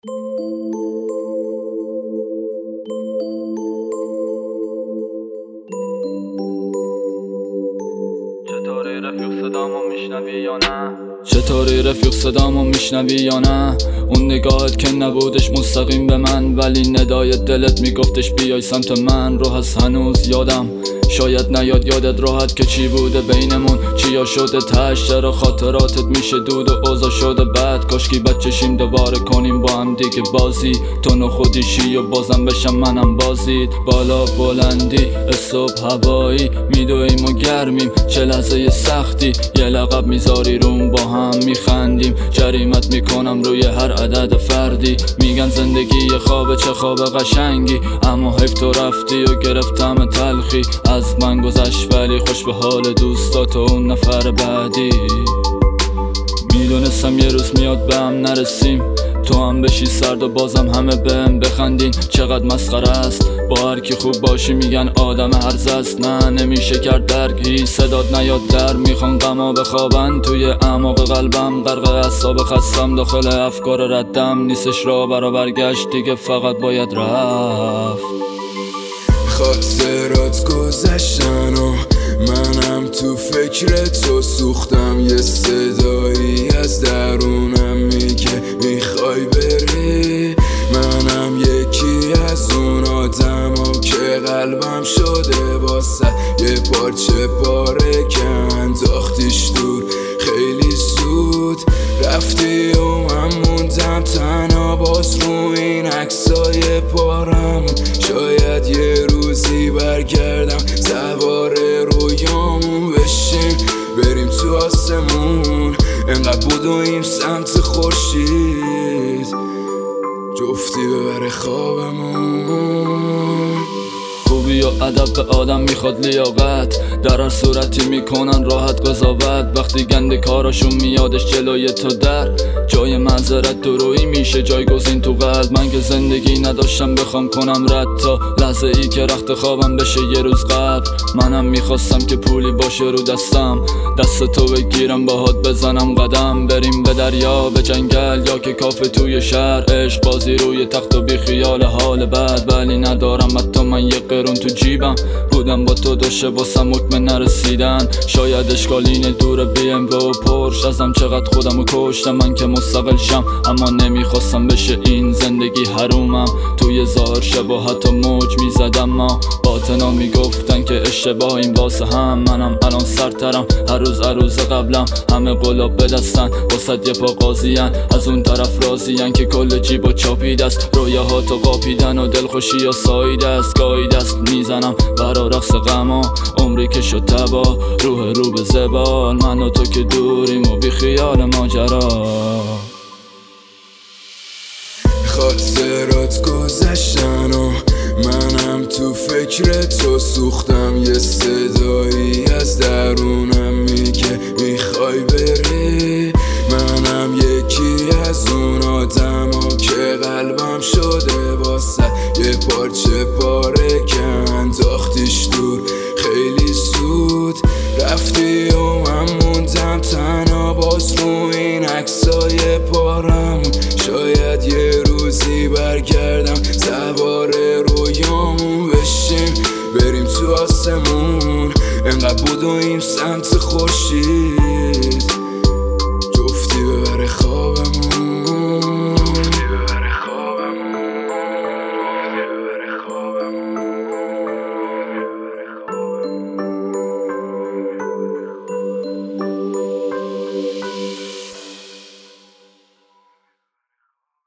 چطوری رفیق صدامو میشنوی یا نه؟ چطوری رفیق صدامو میشنوی یا نه؟ اون نگاهت که نبودش مستقیم به من، ولی ندای دلت میگفتش بیای سمت من. رو هست هنوز یادم، شاید نیاد یادت راحت که چی بوده بینمون، چیا شده تش، چرا خاطراتت میشه دود و اوضاع شده بد. کاشکی بچشیم دوباره کنیم با هم دیگه بازی، تو نخودیشی و بازم بشم منم بازید. بالا بلندی صبح هوایی میدویم و گرمیم، چه لحظه سختی یه لقب میذاری روم، با هم میخندیم. جریمت میکنم روی هر عدد فردی، میگن زندگی یه خوابه، چه خواب قشنگی، اما حیف تو رفتی و گرفتم تلخی از من گذشت، ولی خوش به حال دوستات و اون نفر بعدی. میدونستم یه روز میاد به هم نرسیم، تو هم بشی سرد و بازم همه بهم بخندین. چقدر مسخره است با هر کی خوب باشی میگن آدم هرزه است. نه نمیشه کرد درک، هیچ صدات نیاد در، میخوان غما بخوابن توی اعماق قلبم. غرق اعصاب خستم داخل افکار ردم، نیستش راه برا برگشت دیگه، فقط باید رفت. خاطرات گذشتن و منم تو فکر تو سوختم، یه صدایی از درونم میگه میخوای بری. منم یکی از اون آدمم که قلبم شده واسه یه پارچه پاره که انداختیش دور خیلی زود. رفتی و من موندم تنها باز رو این عکسای پارم، شاید یه روزی برگردم سوار رویامون بشیم، بریم تو آسمون انقدر بدویم سمت خورشید، جفتی ببره خوابمون. خوبی و ادب به آدم میخواد لیاقت، در هر صورتی میکنن راحت قضاوت. وقتی گنده کاراشون میادش جلوی تو در، جای معذرت درویی میشه جایگزین تو قلب. من که زندگی نداشتم بخوام کنم رد، تا لحظه ای که رخت خوابم بشه یه روز قبل. منم میخواستم که پولی باشه رو دستم، دست تو بگیرم باهات بزنم قدم، بریم به دریا به جنگل یا که کافه توی شهر. عشق بازی روی تخت و بی خیال حال بد، ولی ندارم حتی من یه قرون تو جیبم. بودم با تو داشته واسم حکم نرسیدن، شاید اشکال اینه دور BMW و پرش ازم چقدر خودمو کشتم من که مستقل شم، اما نمیخواستم بشه این زندگی حرومم. توی ظاهر شباهت و موج میزدم، ما باطنا میگفتن که اشتباهیم واسه هم. منم الان سرترم، هر روز عروض قبلم همه قلاب بدستن، واسد یه پا قاضیان، از اون طرف راضیان که کل جیب و چاپید است. رویاهاتو قاپیدن و دلخوشی یا ساید است، گاهی دست میزنم برا رقص غما، عمری که شد تبا روح رو به زبال. من و تو که دوریم و بی خیال ماجرا. خاطرات گذشتن و منم تو فکر تو سوختم، یه صدایی از درونم میگه میخوای بری. منم یکی از اون آدمم که قلبم شده واسه یه پارچه پاره که انداختیش دور خیلی زود. رفتی و من موندم تنها باز رو این عکسای پارم، شاید یه روزی برگردم سوار رویامون بشیم، بریم تو آسمون انقدر بدویم سمت خورشید،